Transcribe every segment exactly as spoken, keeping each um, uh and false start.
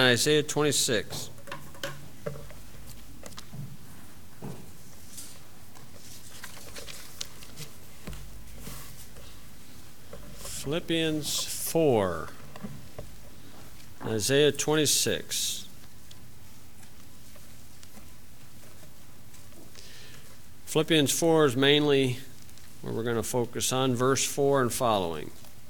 Isaiah twenty-six. Philippians four. Isaiah twenty-six. Philippians four is mainly where we're going to focus on, verse four and following.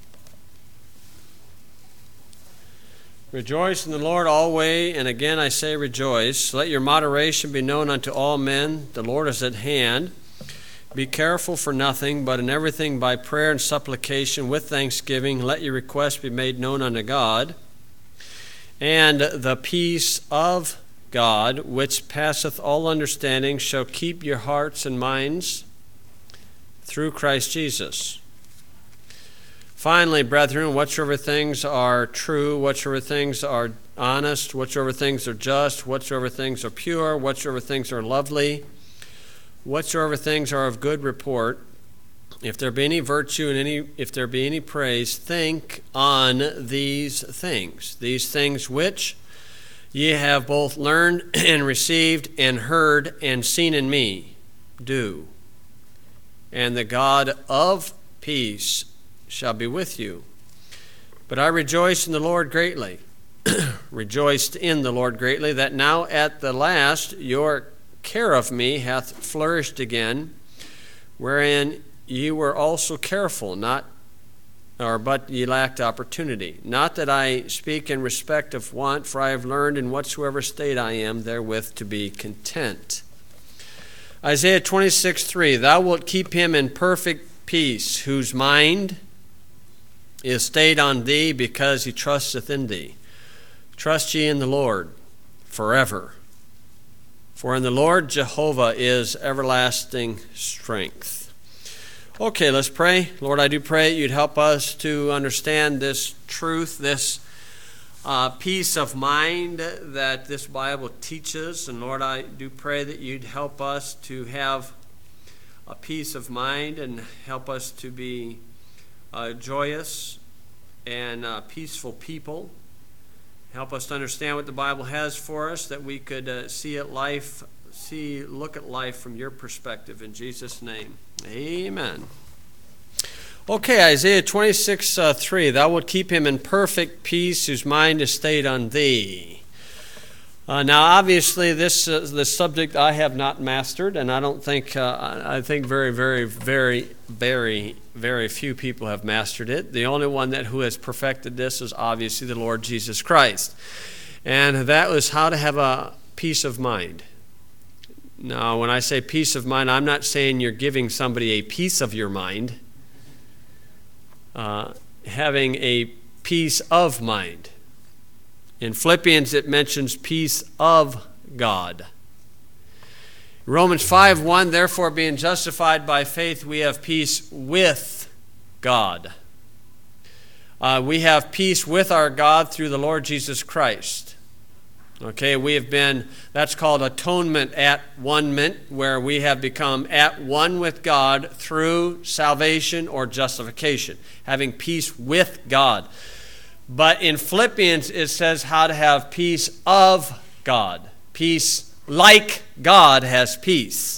Rejoice in the Lord always, and again I say rejoice. Let your moderation be known unto all men. The Lord is at hand. Be careful for nothing, but in everything by prayer and supplication with thanksgiving, let your requests be made known unto God. And the peace of God, which passeth all understanding, shall keep your hearts and minds through Christ Jesus. Finally, brethren, whatsoever things are true, whatsoever things are honest, whatsoever things are just, whatsoever things are pure, whatsoever things are lovely, whatsoever things are of good report, if there be any virtue and any, if there be any praise, think on these things, these things which ye have both learned and received and heard and seen in me, do. And the God of peace shall be with you. But I rejoice in the Lord greatly, rejoiced in the Lord greatly, that now at the last your care of me hath flourished again, wherein ye were also careful, not or but ye lacked opportunity. Not that I speak in respect of want, for I have learned in whatsoever state I am therewith to be content. Isaiah twenty-six three, thou wilt keep him in perfect peace, whose mind is stayed on thee, because he trusteth in thee. Trust ye in the Lord forever. For in the Lord Jehovah is everlasting strength. Okay, let's pray. Lord, I do pray you'd help us to understand this truth, this uh, peace of mind that this Bible teaches. And Lord, I do pray that you'd help us to have a peace of mind and help us to be uh, joyous and uh, peaceful people. Help us to understand what the Bible has for us, that we could uh, see it life, see, look at life from your perspective. In Jesus' name, amen. Okay, Isaiah twenty-six three, thou wilt keep him in perfect peace, whose mind is stayed on thee. Uh, now, obviously, this uh, this subject I have not mastered, and I don't think uh, I think very, very, very, very, very few people have mastered it. The only one that who has perfected this is obviously the Lord Jesus Christ, and that was how to have a peace of mind. Now, when I say peace of mind, I'm not saying you're giving somebody a piece of your mind. Uh, having a peace of mind. In Philippians, it mentions peace of God. Romans five one, therefore being justified by faith, we have peace with God. Uh, we have peace with our God through the Lord Jesus Christ. Okay, we have been, that's called atonement at one-ment, where we have become at one with God through salvation or justification, having peace with God. But in Philippians, it says how to have peace of God. Peace like God has peace.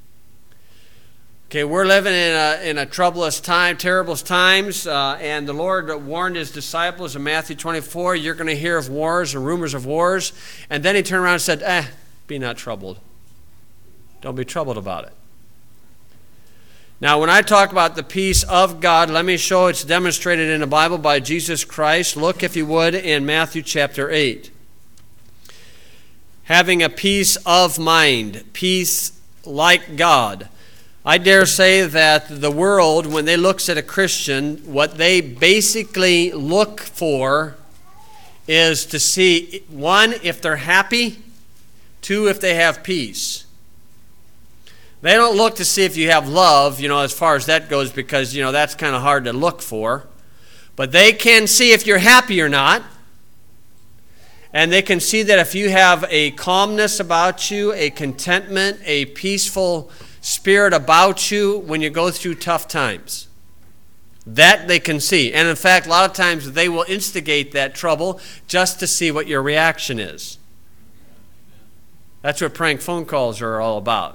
Okay, we're living in a, in a troublous time, terrible times, uh, and the Lord warned his disciples in Matthew twenty-four, you're going to hear of wars and rumors of wars. And then he turned around and said, eh, be not troubled. Don't be troubled about it. Now, when I talk about the peace of God, let me show it's demonstrated in the Bible by Jesus Christ. Look, if you would, in Matthew chapter eight. Having a peace of mind, peace like God. I dare say that the world, when they looks at a Christian, what they basically look for is to see, one, if they're happy, two, if they have peace. They don't look to see if you have love, you know, as far as that goes, because, you know, that's kind of hard to look for. But they can see if you're happy or not. And they can see that if you have a calmness about you, a contentment, a peaceful spirit about you when you go through tough times. That they can see. And in fact, a lot of times they will instigate that trouble just to see what your reaction is. That's what prank phone calls are all about.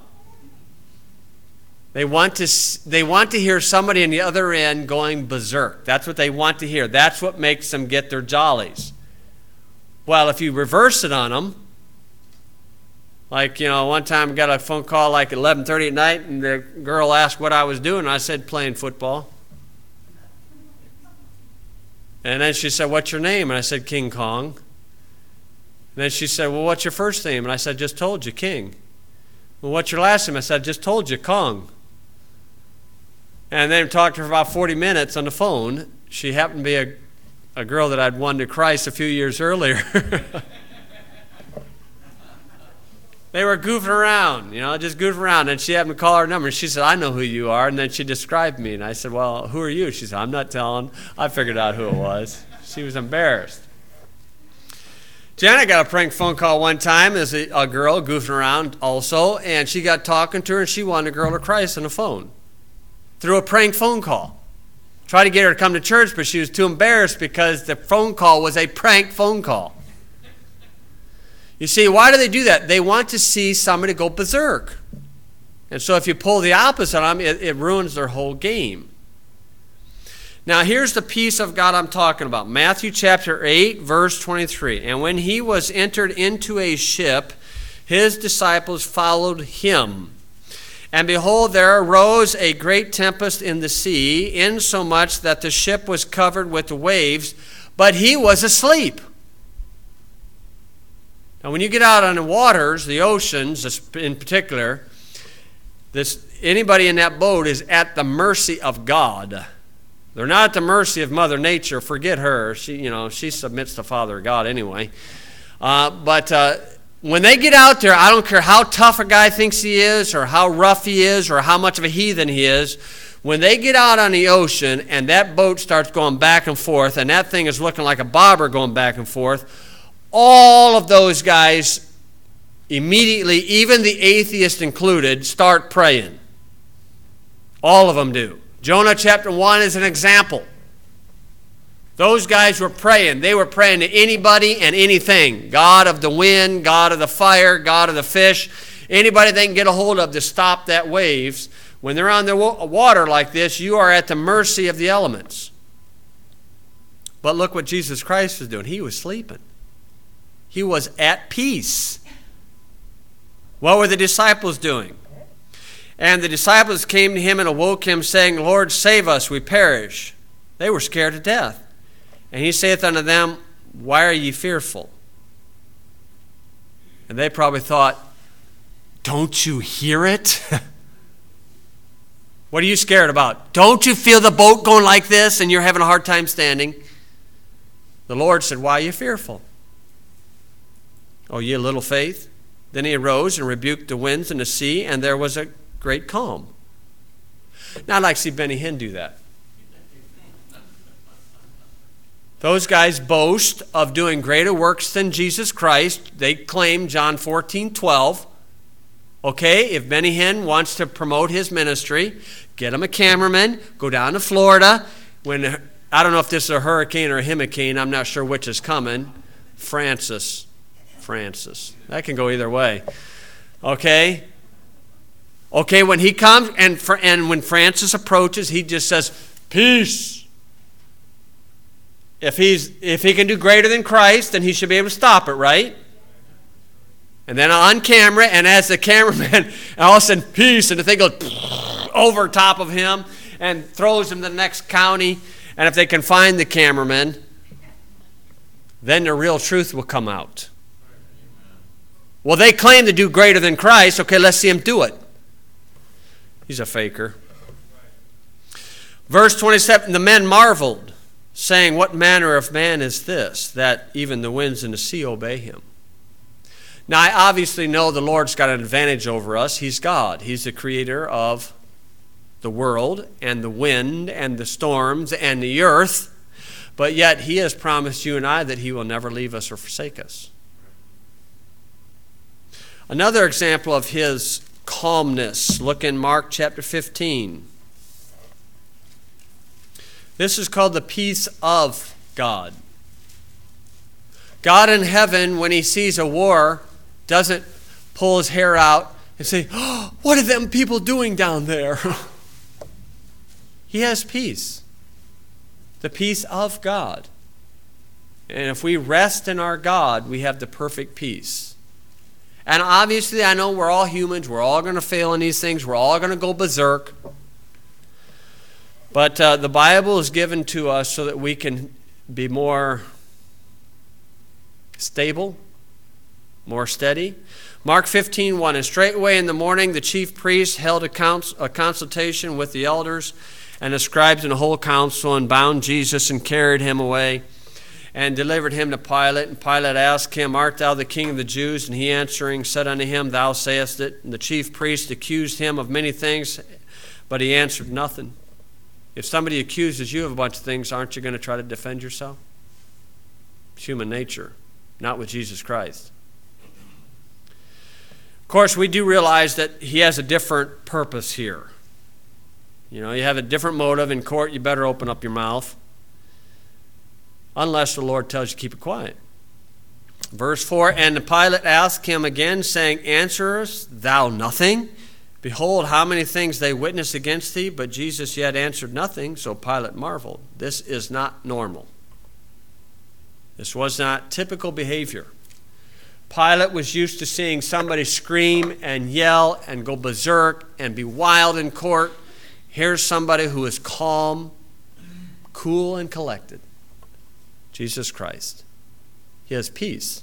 They want to they want to hear somebody on the other end going berserk. That's what they want to hear. That's what makes them get their jollies. Well, if you reverse it on them, like, you know, one time I got a phone call like at eleven thirty at night, and the girl asked what I was doing, and I said, playing football. And then she said, what's your name? And I said, King Kong. And then she said, well, what's your first name? And I said, just told you, King. Well, what's your last name? I said, just told you, Kong. And then talked to her for about forty minutes on the phone. She happened to be a, a girl that I'd won to Christ a few years earlier. They were goofing around, you know, just goofing around. And she happened to call her number. And she said, I know who you are. And then she described me. And I said, well, who are you? She said, I'm not telling. I figured out who it was. She was embarrassed. Janet got a prank phone call one time as a, a girl goofing around also. And she got talking to her, and she won the girl to Christ on the phone through a prank phone call. Tried to get her to come to church, but she was too embarrassed because the phone call was a prank phone call. You see, why do they do that? They want to see somebody go berserk. And so if you pull the opposite on them, it, it ruins their whole game. Now, here's the peace of God I'm talking about. Matthew chapter eight, verse twenty-three. And when he was entered into a ship, his disciples followed him. And behold, there arose a great tempest in the sea, insomuch that the ship was covered with the waves, but he was asleep. Now, when you get out on the waters, the oceans in particular, this, anybody in that boat is at the mercy of God. They're not at the mercy of Mother Nature. Forget her. She, you know, she submits to Father God anyway. Uh, but uh, when they get out there, I don't care how tough a guy thinks he is, or how rough he is, or how much of a heathen he is. When they get out on the ocean and that boat starts going back and forth, and that thing is looking like a bobber going back and forth, all of those guys immediately, even the atheist included, start praying. All of them do. Jonah chapter one is an example. Those guys were praying. They were praying to anybody and anything. God of the wind, God of the fire, God of the fish. Anybody they can get a hold of to stop that waves. When they're on the water like this, you are at the mercy of the elements. But look what Jesus Christ was doing. He was sleeping. He was at peace. What were the disciples doing? And the disciples came to him and awoke him, saying, Lord, save us, we perish. They were scared to death. And he saith unto them, why are ye fearful? And they probably thought, don't you hear it? What are you scared about? Don't you feel the boat going like this and you're having a hard time standing? The Lord said, why are you fearful? O ye little faith? Then he arose and rebuked the winds and the sea, and there was a great calm. Now I'd like to see Benny Hinn do that. Those guys boast of doing greater works than Jesus Christ. They claim John fourteen twelve. Okay, if Benny Hinn wants to promote his ministry, get him a cameraman, go down to Florida. When I don't know if this is a hurricane or a hurricane, I'm not sure which is coming. Francis. Francis. That can go either way. Okay? Okay, when he comes, and, for, and when Francis approaches, he just says, peace. If he's if he can do greater than Christ, then he should be able to stop it, right? And then on camera, and as the cameraman, and all of a sudden, peace, and the thing goes over top of him and throws him to the next county. And if they can find the cameraman, then the real truth will come out. Well, they claim to do greater than Christ. Okay, let's see him do it. He's a faker. Verse twenty-seven, the men marveled, saying, what manner of man is this, that even the winds and the sea obey him? Now, I obviously know the Lord's got an advantage over us. He's God. He's the creator of the world and the wind and the storms and the earth. But yet, he has promised you and I that he will never leave us or forsake us. Another example of his calmness, look in Mark chapter fifteen. This is called the peace of God. God in heaven, when he sees a war, doesn't pull his hair out and say, oh, what are them people doing down there? He has peace. The peace of God. And if we rest in our God, we have the perfect peace. And obviously, I know we're all humans. We're all going to fail in these things. We're all going to go berserk. But uh, the Bible is given to us so that we can be more stable, more steady. Mark fifteen one, and straightway in the morning the chief priests held a, cons- a consultation with the elders and the scribes and the whole council, and bound Jesus and carried him away and delivered him to Pilate. And Pilate asked him, art thou the king of the Jews? And he answering said unto him, thou sayest it. And the chief priests accused him of many things, but he answered nothing. If somebody accuses you of a bunch of things, aren't you going to try to defend yourself? It's human nature, not with Jesus Christ. Of course, we do realize that he has a different purpose here. You know, you have a different motive. In court, you better open up your mouth. Unless the Lord tells you to keep it quiet. Verse four, and Pilate asked him again, saying, answerest thou nothing? Behold, how many things they witness against thee, but Jesus yet answered nothing. So Pilate marveled. This is not normal. This was not typical behavior. Pilate was used to seeing somebody scream and yell and go berserk and be wild in court. Here's somebody who is calm, cool, and collected. Jesus Christ. He has peace.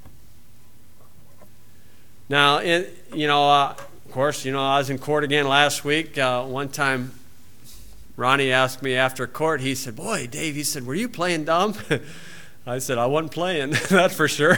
Now, in, you know, uh, of course, you know, I was in court again last week. Uh, one time, Ronnie asked me after court, he said, boy, Dave, he said, were you playing dumb? I said, I wasn't playing, that's for sure.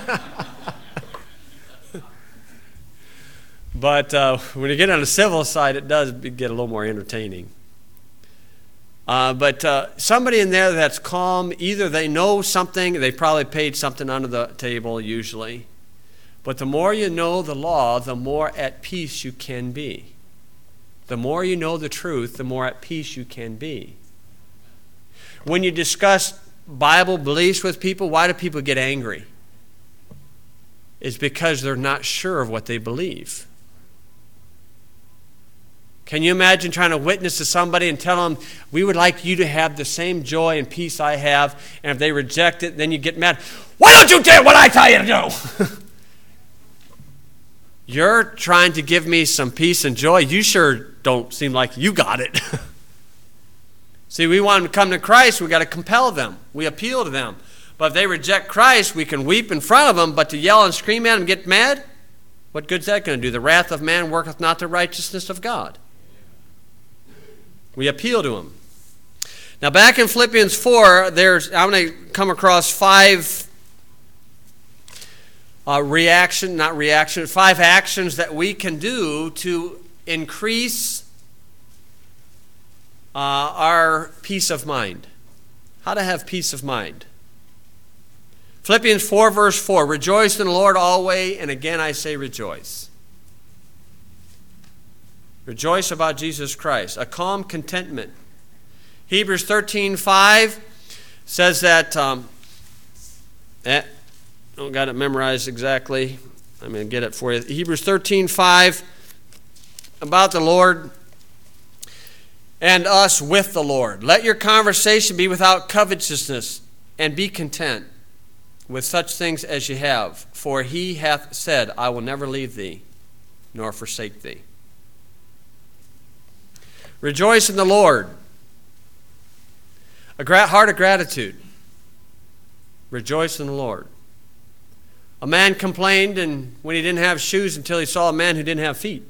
But uh, when you get on the civil side, it does get a little more entertaining. Uh, but uh, somebody in there that's calm, either they know something, they probably paid something under the table usually. But the more you know the law, the more at peace you can be. The more you know the truth, the more at peace you can be. When you discuss Bible beliefs with people, why do people get angry? It's because they're not sure of what they believe. Can you imagine trying to witness to somebody and tell them, we would like you to have the same joy and peace I have, and if they reject it, then you get mad. Why don't you do what I tell you to do? You're trying to give me some peace and joy. You sure don't seem like you got it. See, we want them to come to Christ. We got to compel them. We appeal to them. But if they reject Christ, we can weep in front of them, but to yell and scream at them and get mad, what good's that going to do? The wrath of man worketh not the righteousness of God. We appeal to him. Now back in Philippians four, there's I'm going to come across five uh, reaction, not reaction, five actions that we can do to increase uh, our peace of mind. How to have peace of mind. Philippians four verse four, rejoice in the Lord always, and again I say rejoice. Rejoice about Jesus Christ. A calm contentment. Hebrews thirteen five says that, um, eh, I don't got it memorized exactly. I'm going to get it for you. Hebrews thirteen five about the Lord and us with the Lord. Let your conversation be without covetousness, and be content with such things as you have. For he hath said, I will never leave thee, nor forsake thee. Rejoice in the Lord. A gra- heart of gratitude. Rejoice in the Lord. A man complained and when he didn't have shoes until he saw a man who didn't have feet.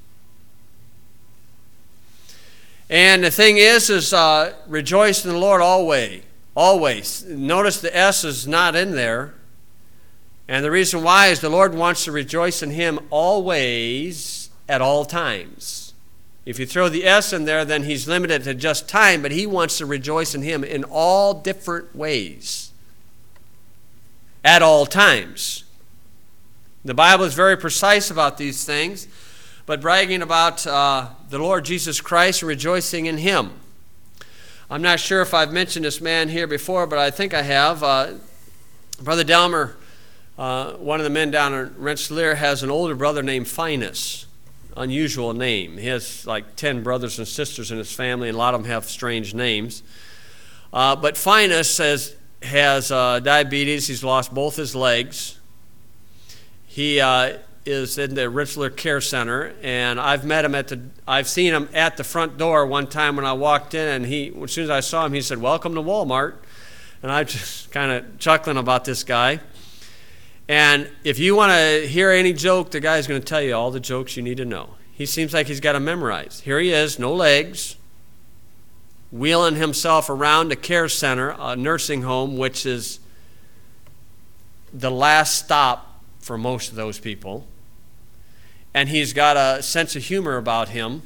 And the thing is, is uh, rejoice in the Lord always. Always. Notice the S is not in there. And the reason why is the Lord wants to rejoice in him always at all times. If you throw the S in there, then he's limited to just time, but he wants to rejoice in him in all different ways. At all times. The Bible is very precise about these things, but bragging about uh, the Lord Jesus Christ and rejoicing in him. I'm not sure if I've mentioned this man here before, but I think I have. Uh, Brother Delmer, uh, one of the men down in Rensselaer, has an older brother named Finus. Unusual name. He has like ten brothers and sisters in his family, and a lot of them have strange names. Uh, but Finus has, has uh, diabetes. He's lost both his legs. He uh, is in the Rensselaer Care Center, and I've met him at the. I've seen him at the front door one time when I walked in, and he, as soon as I saw him, he said, "Welcome to Walmart," and I'm just kind of chuckling about this guy. And if you want to hear any joke, the guy's going to tell you all the jokes you need to know. He seems like he's got them memorized. Here he is, no legs, wheeling himself around a care center, a nursing home, which is the last stop for most of those people. And he's got a sense of humor about him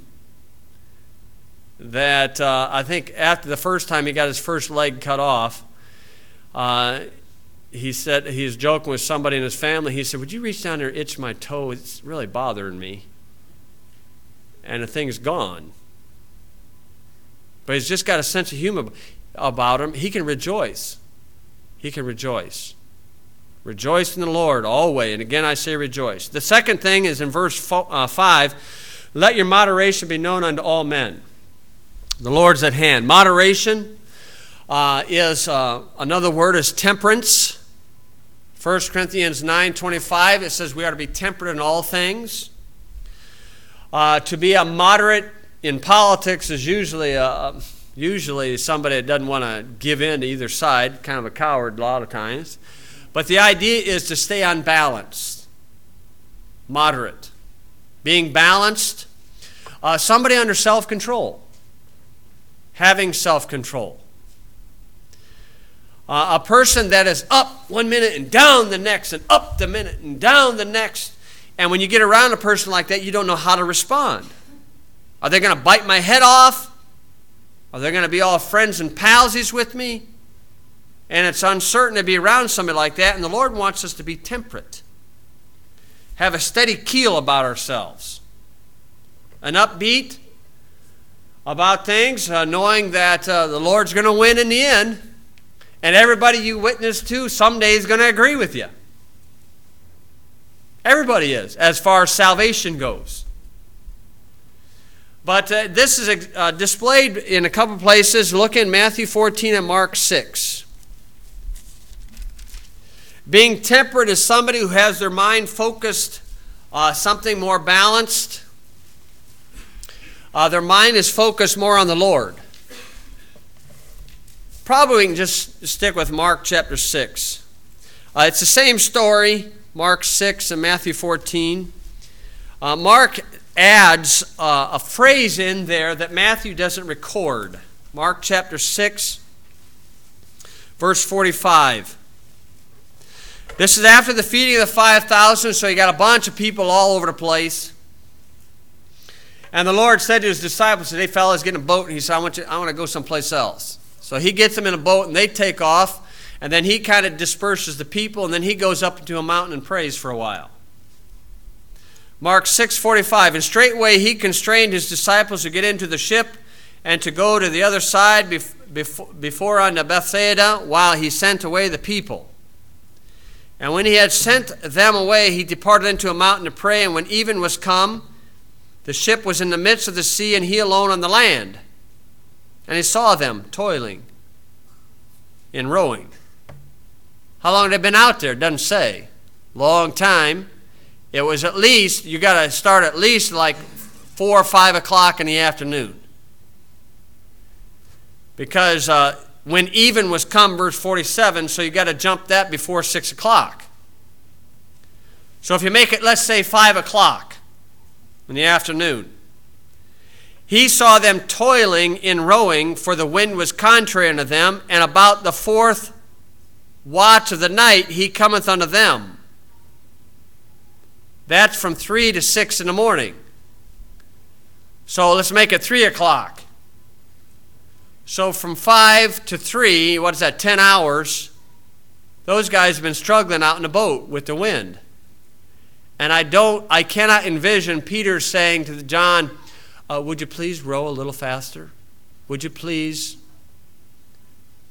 that uh, I think after the first time he got his first leg cut off, uh, he said, he was joking with somebody in his family. He said, "Would you reach down there and itch my toe? It's really bothering me." And the thing's gone. But he's just got a sense of humor about him. He can rejoice. He can rejoice. Rejoice in the Lord always. And again, I say rejoice. The second thing is in verse five, let your moderation be known unto all men. The Lord's at hand. Moderation uh, is, uh, another word is temperance. First Corinthians nine twenty-five, it says we are to be temperate in all things. Uh, to be a moderate in politics is usually a, usually somebody that doesn't want to give in to either side, kind of a coward a lot of times. But the idea is to stay unbalanced, moderate. Being balanced, uh, somebody under self-control, having self-control. Uh, a person that is up one minute and down the next, and up the minute and down the next. And when you get around a person like that, you don't know how to respond. Are they going to bite my head off? Are they going to be all friends and palsies with me? And it's uncertain to be around somebody like that, and the Lord wants us to be temperate. Have a steady keel about ourselves. An upbeat about things, uh, knowing that uh, the Lord's going to win in the end, and everybody you witness to someday is going to agree with you. Everybody is, as far as salvation goes. But uh, this is uh, displayed in a couple places. Look in Matthew fourteen and Mark six. Being temperate is somebody who has their mind focused, uh, something more balanced. Uh, their mind is focused more on the Lord. Probably we can just stick with Mark chapter six. Uh, it's the same story, Mark six and Matthew fourteen. Uh, Mark adds uh, a phrase in there that Matthew doesn't record. Mark chapter six, verse forty-five. This is after the feeding of the five thousand, so you got a bunch of people all over the place. And the Lord said to his disciples, "Hey, fellas, get in a boat." And he said, I want, you, I want to go someplace else. So he gets them in a boat, and they take off. And then he kind of disperses the people, and then he goes up into a mountain and prays for a while. Mark six forty-five, and straightway he constrained his disciples to get into the ship and to go to the other side bef- before unto Bethsaida, while he sent away the people. And when he had sent them away, he departed into a mountain to pray, and when even was come, the ship was in the midst of the sea, and he alone on the land. And he saw them toiling in rowing. How long had they been out there? It doesn't say. Long time. It was at least, you got to start at least like four or five o'clock in the afternoon. Because uh, when even was come, verse forty-seven, so you got to jump that before six o'clock. So if you make it, let's say five o'clock in the afternoon. He saw them toiling in rowing, for the wind was contrary unto them, and about the fourth watch of the night he cometh unto them. That's from three to six in the morning. So let's make it three o'clock. So from five to three, what is that, ten hours, those guys have been struggling out in the boat with the wind. And I don't, I cannot envision Peter saying to John, uh, would you please row a little faster? Would you please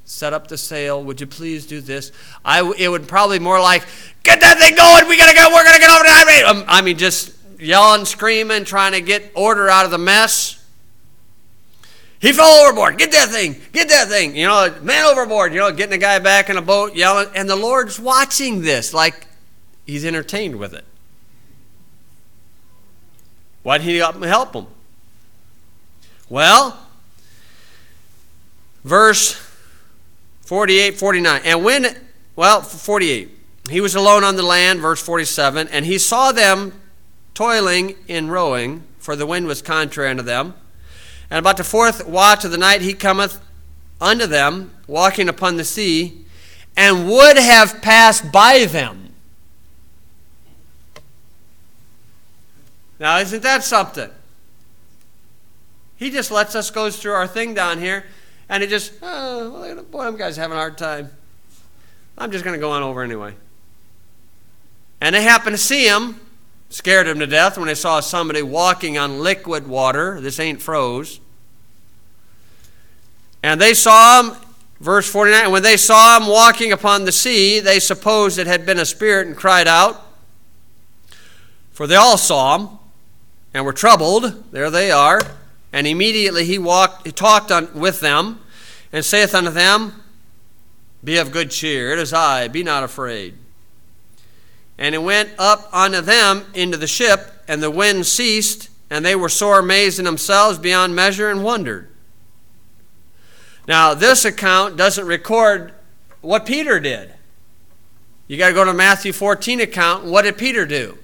set up the sail. Would you please do this? I, it would probably more like, get that thing going. We got to go. We're going to get over there. Um, I mean, just yelling, screaming, trying to get order out of the mess. He fell overboard. Get that thing. Get that thing. You know, man overboard. You know, getting the guy back in a boat, yelling. And the Lord's watching this like he's entertained with it. Why'd he help him? Well, verse forty-eight, forty-nine. And when, well, forty-eight. He was alone on the land, verse forty-seven. And he saw them toiling in rowing, for the wind was contrary unto them. And about the fourth watch of the night he cometh unto them, walking upon the sea, and would have passed by them. Now, isn't that something? He just lets us go through our thing down here, and he just, oh, boy, them guys having a hard time. I'm just going to go on over anyway. And they happened to see him, scared him to death when they saw somebody walking on liquid water. This ain't froze. And they saw him, verse forty-nine, and when they saw him walking upon the sea, they supposed it had been a spirit and cried out. For they all saw him and were troubled. There they are. And immediately he walked, he talked on, with them, and saith unto them, Be of good cheer, it is I, be not afraid. And he went up unto them into the ship, and the wind ceased, and they were sore amazed in themselves beyond measure, and wondered. Now, this account doesn't record what Peter did. You got to go to Matthew fourteen account. What did Peter do?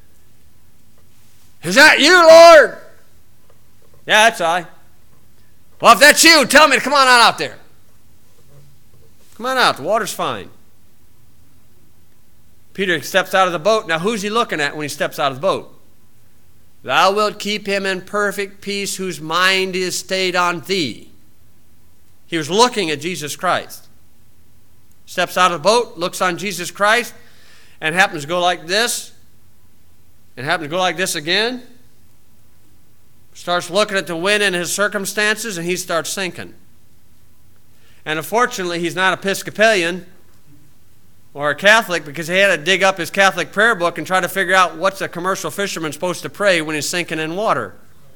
Is that you, Lord? Yeah, that's I. Well, if that's you, tell me to come on out, out there. Come on out. The water's fine. Peter steps out of the boat. Now, who's he looking at when he steps out of the boat? Thou wilt keep him in perfect peace whose mind is stayed on thee. He was looking at Jesus Christ. Steps out of the boat, looks on Jesus Christ, and happens to go like this, and happens to go like this again. Starts looking at the wind and his circumstances, and he starts sinking. And unfortunately, he's not Episcopalian or a Catholic, because he had to dig up his Catholic prayer book and try to figure out what's a commercial fisherman supposed to pray when he's sinking in water.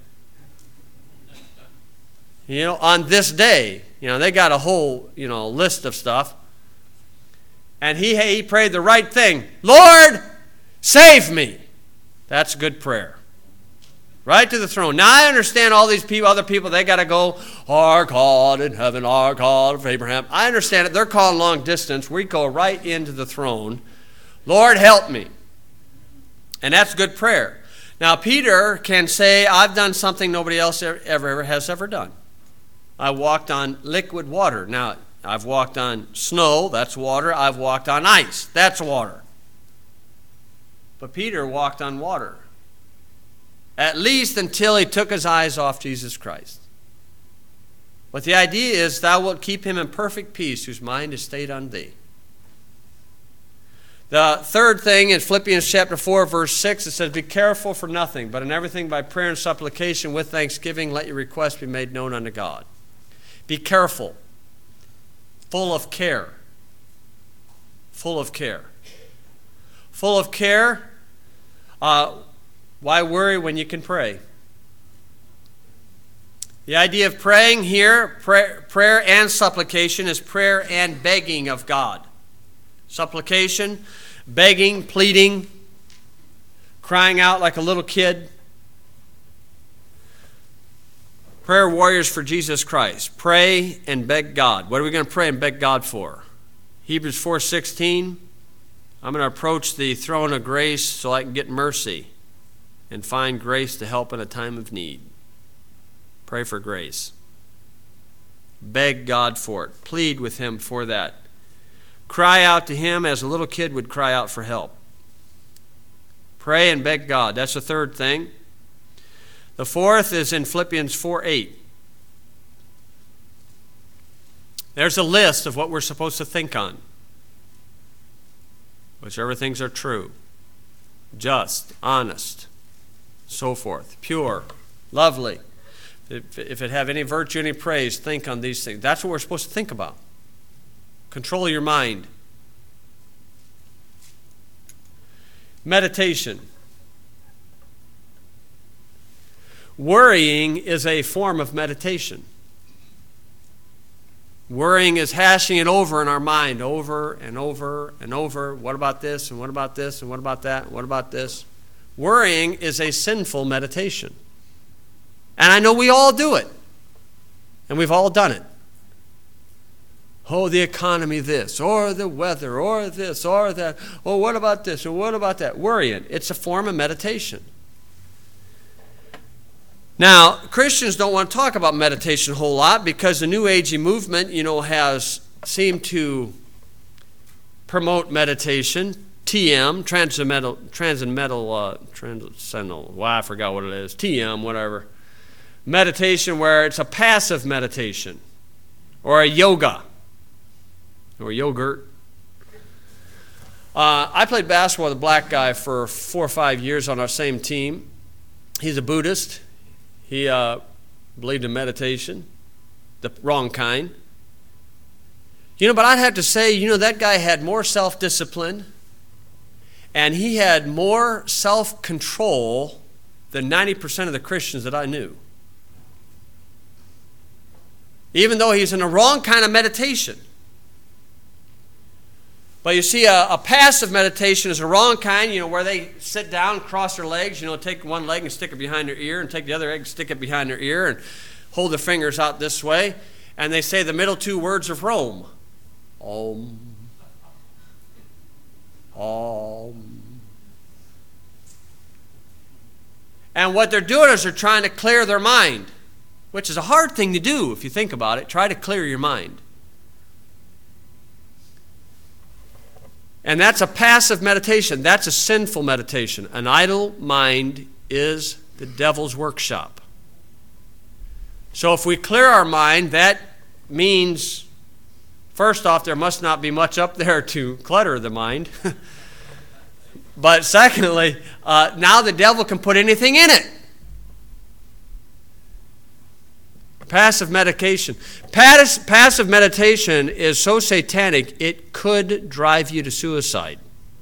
You know, on this day, you know, they got a whole, you know, list of stuff. And he, he prayed the right thing. Lord, save me. That's good prayer. Right to the throne. Now, I understand all these people, other people, they got to go, our God in heaven, our God of Abraham. I understand it. They're calling long distance. We go right into the throne. Lord, help me. And that's good prayer. Now, Peter can say, I've done something nobody else ever, ever has ever done. I walked on liquid water. Now, I've walked on snow. That's water. I've walked on ice. That's water. But Peter walked on water. At least until he took his eyes off Jesus Christ. But the idea is, thou wilt keep him in perfect peace whose mind is stayed on thee. The third thing in Philippians chapter four, verse six, it says, Be careful for nothing, but in everything by prayer and supplication with thanksgiving, let your requests be made known unto God. Be careful. Full of care. Full of care. Full of care. Uh, why worry when you can pray? The idea of praying here, prayer, prayer and supplication, is prayer and begging of God. Supplication, begging, pleading, crying out like a little kid. Prayer warriors for Jesus Christ. Pray and beg God. What are we going to pray and beg God for? Hebrews four sixteen. I'm going to approach the throne of grace so I can get mercy and find grace to help in a time of need. Pray for grace. Beg God for it. Plead with him for that. Cry out to him as a little kid would cry out for help. Pray and beg God. That's the third thing. The fourth is in Philippians four eight. There's a list of what we're supposed to think on. Whichever things are true, just, honest, so forth, pure, lovely. If, if it have any virtue, any praise, think on these things. That's what we're supposed to think about. Control your mind. Meditation. Worrying is a form of meditation. Worrying is hashing it over in our mind, over and over and over. What about this, and what about this, and what about that, and what about this? Worrying is a sinful meditation. And I know we all do it. And we've all done it. Oh, the economy this, or the weather, or this, or that. Oh, what about this, or what about that? Worrying. It's a form of meditation. Now, Christians don't want to talk about meditation a whole lot because the New Agey movement, you know, has seemed to promote meditation. T M, transcendental, transcendental, uh, transcendental, well, I forgot what it is, T M, whatever. Meditation where it's a passive meditation, or a yoga, or yogurt. Uh, I played basketball with a black guy for four or five years on our same team. He's a Buddhist. He uh, believed in meditation, the wrong kind. You know, but I'd have to say, you know, that guy had more self-discipline, and he had more self-control than ninety percent of the Christians that I knew. Even though he's in the wrong kind of meditation. But you see, a, a passive meditation is a wrong kind, you know, where they sit down, cross their legs, you know, take one leg and stick it behind their ear, and take the other leg and stick it behind their ear, and hold their fingers out this way, and they say the middle two words of Rome. Om. Om. And what they're doing is they're trying to clear their mind, which is a hard thing to do if you think about it. Try to clear your mind. And that's a passive meditation. That's a sinful meditation. An idle mind is the devil's workshop. So if we clear our mind, that means, first off, there must not be much up there to clutter the mind. But secondly, uh, now the devil can put anything in it. Passive meditation. Pass- passive meditation is so satanic, it could drive you to suicide.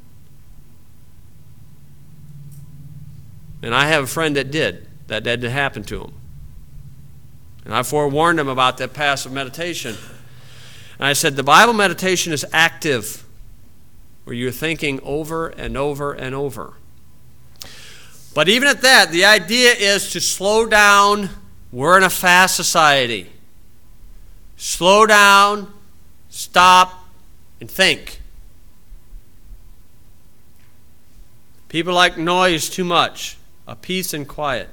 And I have a friend that did. That did happen to him. And I forewarned him about that passive meditation. And I said, the Bible meditation is active, where you're thinking over and over and over. But even at that, the idea is to slow down. We're in a fast society. Slow down, stop, and think. People like noise too much, a peace and quiet.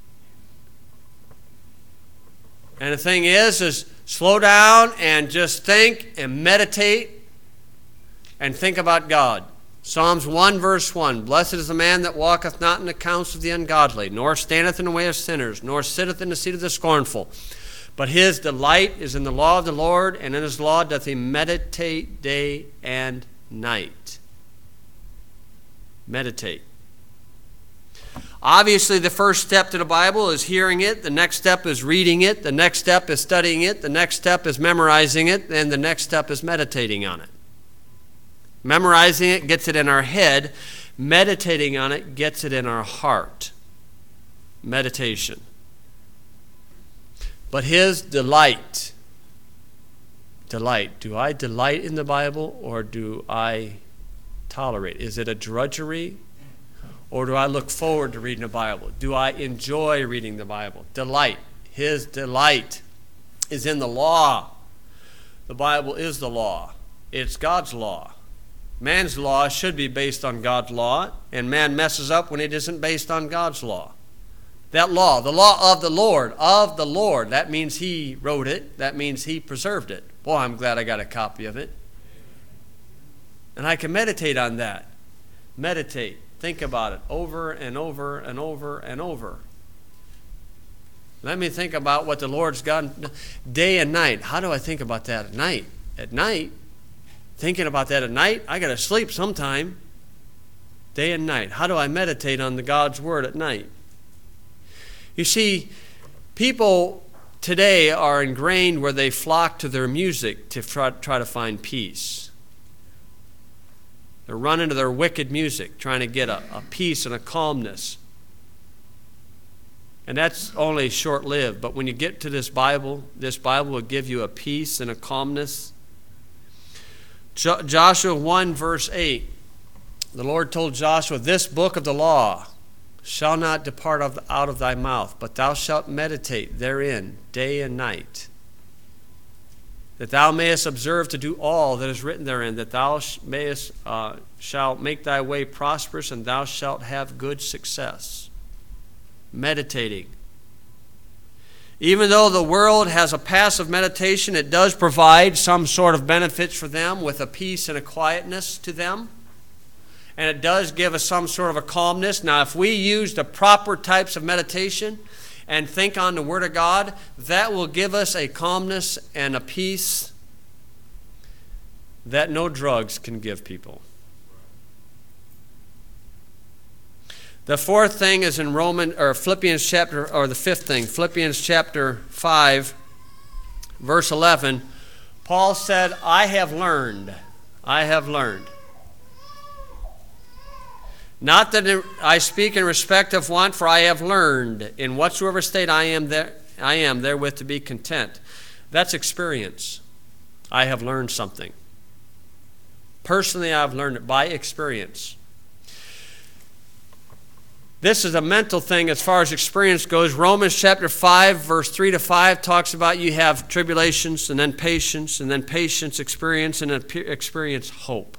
And the thing is, is slow down and just think and meditate and think about God. Psalms one, verse one, Blessed is the man that walketh not in the counsel of the ungodly, nor standeth in the way of sinners, nor sitteth in the seat of the scornful. But his delight is in the law of the Lord, and in his law doth he meditate day and night. Meditate. Obviously, the first step to the Bible is hearing it. The next step is reading it. The next step is studying it. The next step is memorizing it. And the next step is meditating on it. Memorizing it gets it in our head. Meditating on it gets it in our heart. Meditation. But his delight. Delight. Do I delight in the Bible, or do I tolerate? Is it a drudgery, or do I look forward to reading the Bible? Do I enjoy reading the Bible? Delight. His delight is in the law. The Bible is the law. It's God's law. Man's law should be based on God's law, and man messes up when it isn't based on God's law. That law, the law of the Lord, of the Lord, that means he wrote it. That means he preserved it. Boy, I'm glad I got a copy of it. And I can meditate on that. Meditate. Think about it over and over and over and over. Let me think about what the Lord's got day and night. How do I think about that at night? At night? Thinking about that at night? I got to sleep sometime. Day and night. How do I meditate on the God's Word at night? You see, people today are ingrained where they flock to their music to try, try to find peace. They're running to their wicked music, trying to get a, a peace and a calmness. And that's only short-lived. But when you get to this Bible, this Bible will give you a peace and a calmness. Jo- Joshua one, verse eight. The Lord told Joshua, "This book of the law shall not depart of, out of thy mouth, but thou shalt meditate therein day and night, that thou mayest observe to do all that is written therein, that thou mayest uh, shalt make thy way prosperous, and thou shalt have good success." Meditating. Even though the world has a passive meditation, it does provide some sort of benefits for them with a peace and a quietness to them. And it does give us some sort of a calmness. Now, if we use the proper types of meditation and think on the Word of God, that will give us a calmness and a peace that no drugs can give people. The fourth thing is in Roman or Philippians chapter, or the fifth thing, Philippians chapter five, verse eleven. Paul said, "I have learned, I have learned. Not that I speak in respect of want, for I have learned in whatsoever state I am there, I am therewith to be content." That's experience. I have learned something. Personally, I've learned it by experience. This is a mental thing as far as experience goes. Romans chapter five, verse three to five talks about you have tribulations and then patience and then patience, experience, and then experience, hope.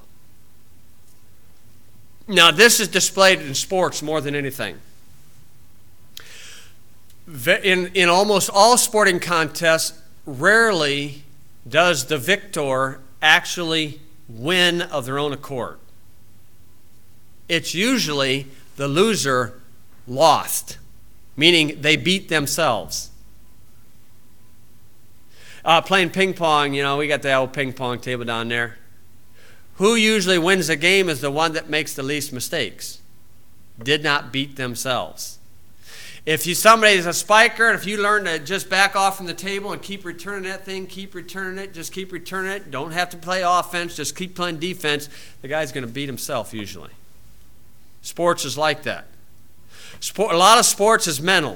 Now, this is displayed in sports more than anything. In, in almost all sporting contests, rarely does the victor actually win of their own accord. It's usually the loser lost, meaning they beat themselves. Uh, playing ping pong, you know, we got the old ping pong table down there. Who usually wins the game is the one that makes the least mistakes. Did not beat themselves. If you somebody is a spiker, and if you learn to just back off from the table and keep returning that thing, keep returning it, just keep returning it, don't have to play offense, just keep playing defense, the guy's going to beat himself usually. Sports is like that. Sport, a lot of sports is mental.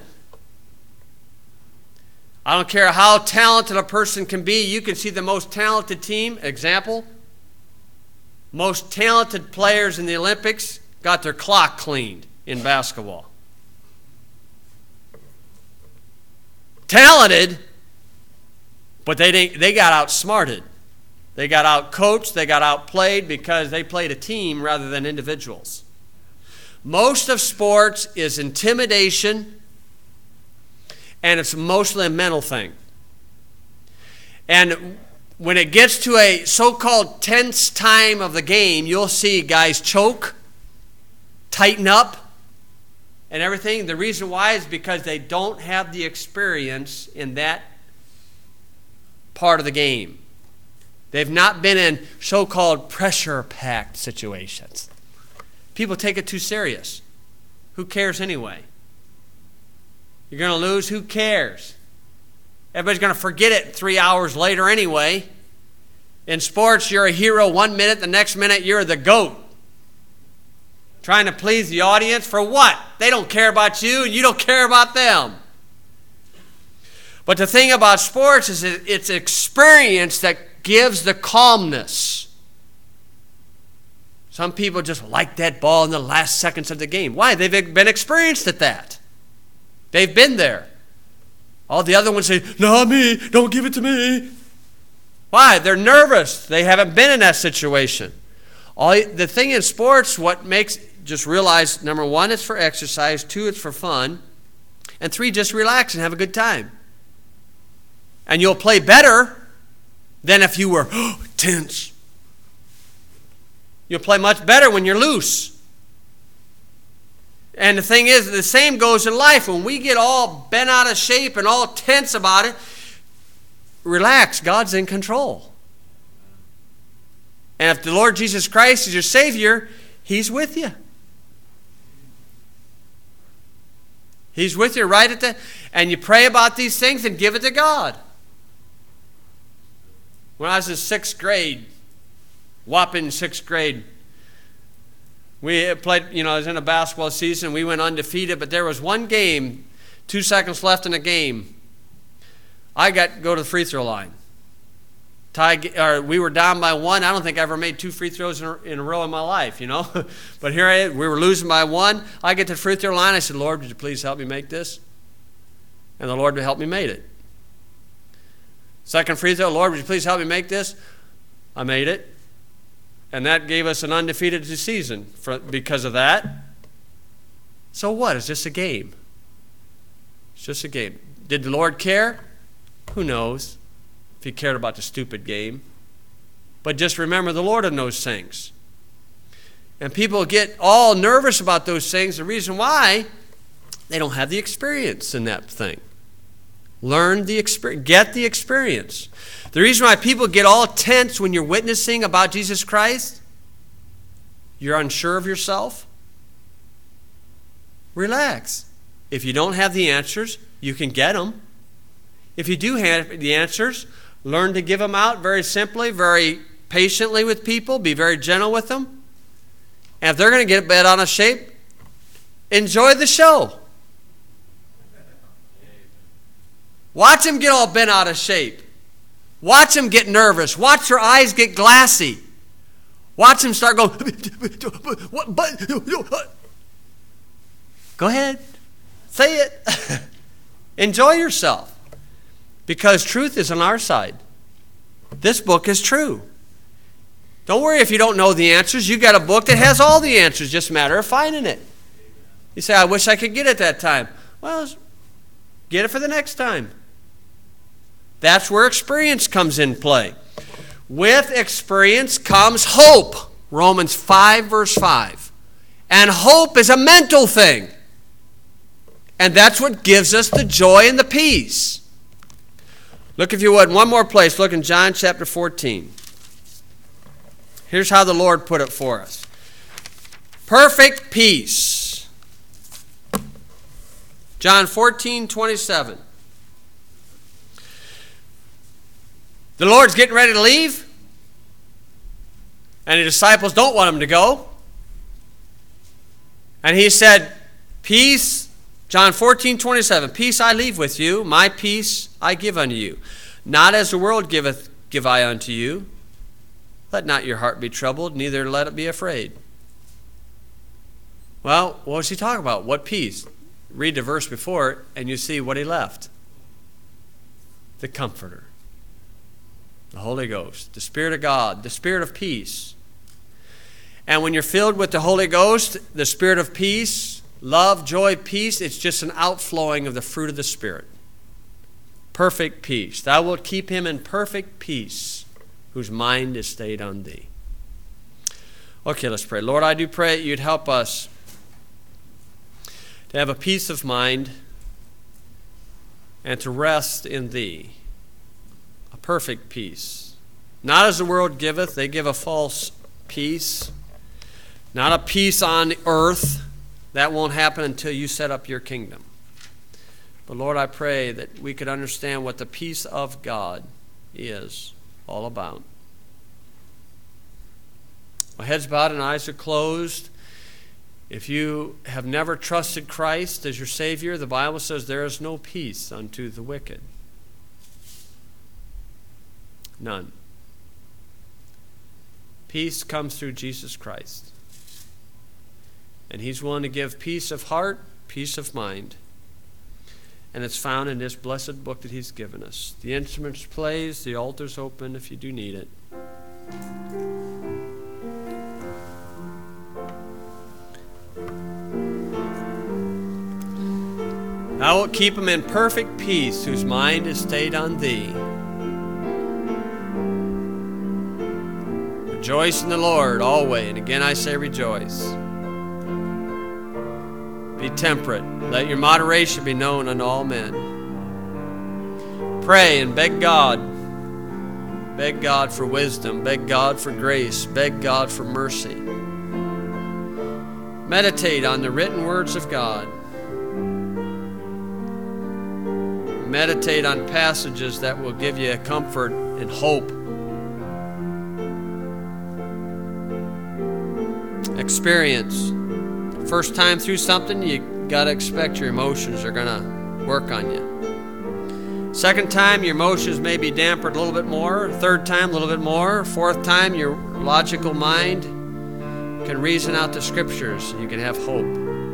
I don't care how talented a person can be. You can see the most talented team. Example, most talented players in the Olympics got their clock cleaned in basketball. Talented, but they didn't, they got outsmarted. They got out-coached. They got outplayed because they played a team rather than individuals. Most of sports is intimidation, and it's mostly a mental thing. And when it gets to a so-called tense time of the game, you'll see guys choke, tighten up, and everything. The reason why is because they don't have the experience in that part of the game. They've not been in so-called pressure-packed situations. People take it too serious. Who cares anyway? You're going to lose? Who cares? Everybody's going to forget it three hours later anyway. In sports, you're a hero one minute, the next minute you're the GOAT. Trying to please the audience for what? They don't care about you and you don't care about them. But the thing about sports is that it's experience that gives the calmness. Some people just like that ball in the last seconds of the game. Why? They've been experienced at that. They've been there. All the other ones say, "Not me, don't give it to me." Why? They're nervous. They haven't been in that situation. All the thing in sports, what makes, just realize, number one, it's for exercise. Two, it's for fun. And three, just relax and have a good time. And you'll play better than if you were oh, tense. You'll play much better when you're loose. And the thing is, the same goes in life. When we get all bent out of shape and all tense about it, relax. God's in control. And if the Lord Jesus Christ is your Savior, He's with you. He's with you right at the, and you pray about these things and give it to God. When I was in sixth grade, whopping sixth grade, we played, you know, I was in a basketball season. We went undefeated, but there was one game, two seconds left in the game. I got to go to the free throw line. Ty, or we were down by one. I don't think I ever made two free throws in a, in a row in my life, you know. But here I am. We were losing by one. I get to the free throw line. I said, Lord, would you please help me make this? And the Lord would help me make it. Second free throw, Lord, would you please help me make this? I made it. And that gave us an undefeated season for, because of that. So what? It's just a game. It's just a game. Did the Lord care? Who knows? If he cared about the stupid game. But just remember, the Lord knows things. And people get all nervous about those things. The reason why, they don't have the experience in that thing. Learn the experience. Get the experience. The reason why people get all tense when you're witnessing about Jesus Christ, you're unsure of yourself. Relax. If you don't have the answers, you can get them. If you do have the answers, learn to give them out very simply, very patiently with people. Be very gentle with them. And if they're going to get bent out of shape, enjoy the show. Watch them get all bent out of shape. Watch them get nervous. Watch their eyes get glassy. Watch them start going, what, but, go ahead. Say it. Enjoy yourself. Because truth is on our side. This book is true. Don't worry if you don't know the answers. You got a book that has all the answers. Just a matter of finding it. You say, I wish I could get it that time. Well, get it for the next time. That's where experience comes in play. With experience comes hope. Romans five, verse five. And hope is a mental thing. And that's what gives us the joy and the peace. Look, if you would, one more place. Look in John chapter fourteen. Here's how the Lord put it for us. Perfect peace. John fourteen, twenty-seven. The Lord's getting ready to leave. And the disciples don't want him to go. And he said, peace, John fourteen, twenty-seven, peace I leave with you, my peace I give unto you. Not as the world giveth, give I unto you. Let not your heart be troubled, neither let it be afraid. Well, what was he talking about? What peace? Read the verse before it, and you see what he left. The Comforter. The Holy Ghost. The Spirit of God. The Spirit of peace. And when you're filled with the Holy Ghost, the Spirit of peace, love, joy, peace, it's just an outflowing of the fruit of the Spirit. Perfect peace. Thou wilt keep him in perfect peace, whose mind is stayed on thee. Okay, let's pray. Lord, I do pray that you'd help us to have a peace of mind and to rest in thee. A perfect peace. Not as the world giveth. They give a false peace. Not a peace on earth. That won't happen until you set up your kingdom. But Lord, I pray that we could understand what the peace of God is all about. My head's bowed and eyes are closed. If you have never trusted Christ as your Savior, the Bible says there is no peace unto the wicked. None. Peace comes through Jesus Christ. And he's willing to give peace of heart, peace of mind. And it's found in this blessed book that he's given us. The instruments plays, the altar's open if you do need it. Thou wilt keep him in perfect peace, whose mind is stayed on thee. Rejoice in the Lord always, and again I say rejoice. Be temperate. Let your moderation be known unto all men. Pray and beg God. Beg God for wisdom. Beg God for grace. Beg God for mercy. Meditate on the written words of God. Meditate on passages that will give you comfort and hope. Experience. First time through something, you got to expect your emotions are going to work on you. Second time, your emotions may be dampened a little bit more. Third time, a little bit more. Fourth time, your logical mind can reason out the scriptures. You can have hope.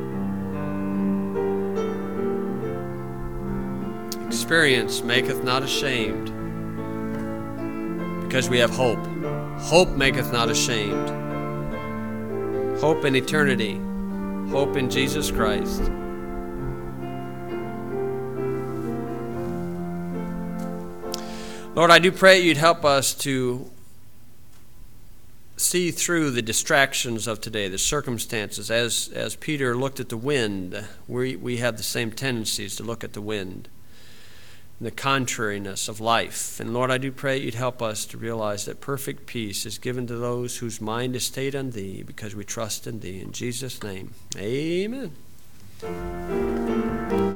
Experience maketh not ashamed, because we have hope. Hope maketh not ashamed. Hope in eternity. Hope in Jesus Christ. Lord, I do pray you'd help us to see through the distractions of today, the circumstances. As as Peter looked at the wind, we, we have the same tendencies to look at the wind, the contrariness of life. And Lord, I do pray you'd help us to realize that perfect peace is given to those whose mind is stayed on thee, because we trust in thee. In Jesus' name, amen.